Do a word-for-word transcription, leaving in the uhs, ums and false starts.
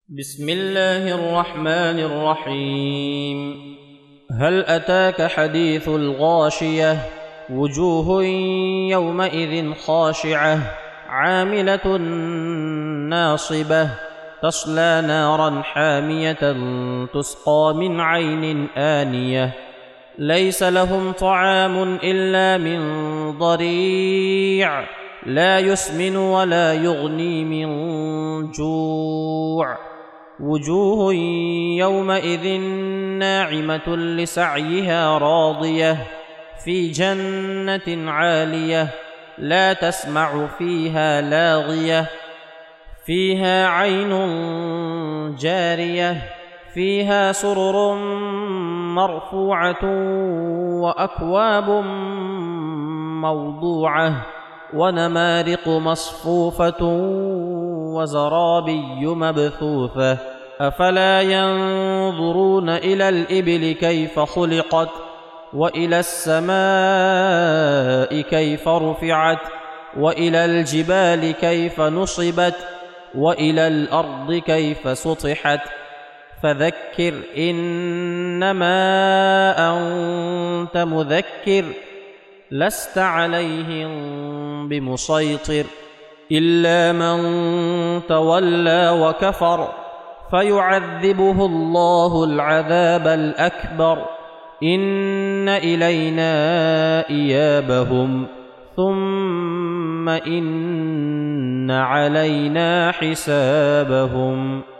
بسم الله الرحمن الرحيم. هل أتاك حديث الغاشية؟ وجوه يومئذ خاشعة عاملة ناصبة تصلى نارا حامية تسقى من عين آنية ليس لهم طعام إلا من ضريع لا يسمن ولا يغني من جوع. وجوه يومئذ ناعمة لسعيها راضية في جنة عالية لا تسمع فيها لاغية فيها عين جارية فيها سرر مرفوعة وأكواب موضوعة ونمارق مصفوفة وزرابي مبثوثة أفلا ينظرون إلى الإبل كيف خلقت وإلى السماء كيف رفعت وإلى الجبال كيف نصبت وإلى الأرض كيف سطحت فذكر إنما أنت مذكر لست عليهم بمسيطر إلا من تولى وكفر فيعذبه الله العذاب الأكبر إن إلينا إيابهم ثم إن علينا حسابهم.